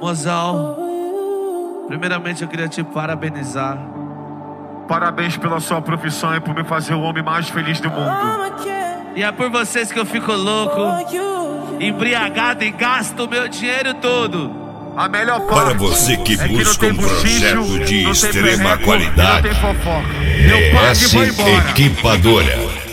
Mozão, primeiramente eu queria te parabenizar. Parabéns pela sua profissão e por me fazer o homem mais feliz do mundo. E é por vocês que eu fico louco, embriagado e gasto o meu dinheiro todo. A melhor parte Para você que busca um projeto de extrema não qualidade, tem fofoca. Eu pago e vou PS embora. Equipadora.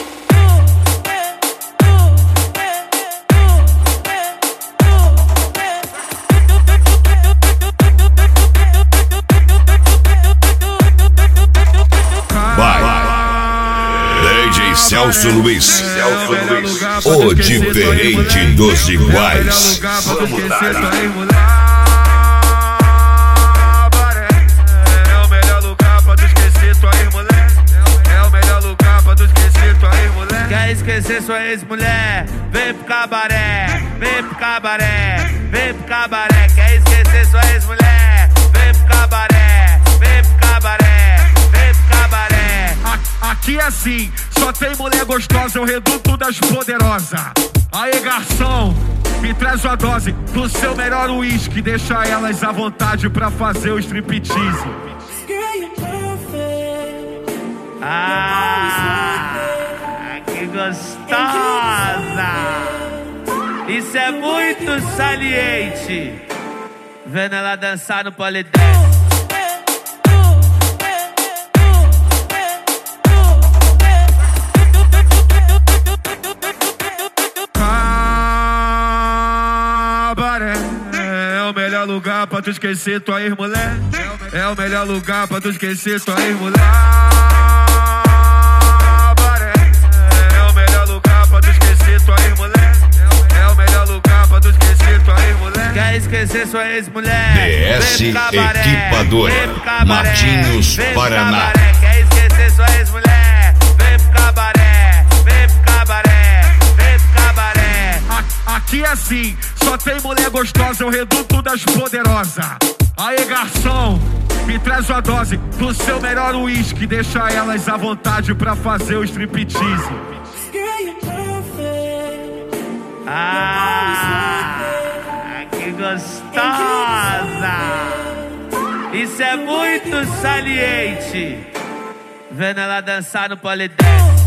DJ Celso Luiz, o diferente dos iguais. Vamos dar. É o melhor lugar pra tu esquecer tua ex-mulher. É o melhor lugar pra tu esquecer tua ex-mulher. Quer esquecer sua ex-mulher? Vem pro cabaré, vem pro cabaré, vem pro cabaré. Quer esquecer sua ex-mulher? Vem pro cabaré, vem pro cabaré, vem pro cabaré. Aqui é assim, só tem mulher gostosa, é o reduto das poderosas. Aê, garçom, me traz uma dose do seu melhor uísque. Deixa elas à vontade pra fazer o striptease. Ah, que gostosa! Isso é muito saliente. Vendo ela dançar no polidense. Cabaré é o melhor lugar pra tu esquecer tua ex-mulher. É o melhor lugar pra tu esquecer tua ex-mulher. Cabaré é o melhor lugar pra tu esquecer tua ex-mulher. É o melhor lugar pra tu esquecer tua ex-mulher. Quer esquecer sua ex-mulher? PS Equipadora, Matinhos, Paraná. Quer esquecer sua ex-mulher? Vem pro cabaré, vem pro cabaré, vem pro cabaré. Aqui é assim, só tem mulher gostosa, é o reduto das poderosas. Aê, garçom, me traz uma dose do seu melhor uísque. Deixa elas à vontade pra fazer o striptease. Ah, que gostosa! Isso é muito saliente. Vendo ela dançar no polidense.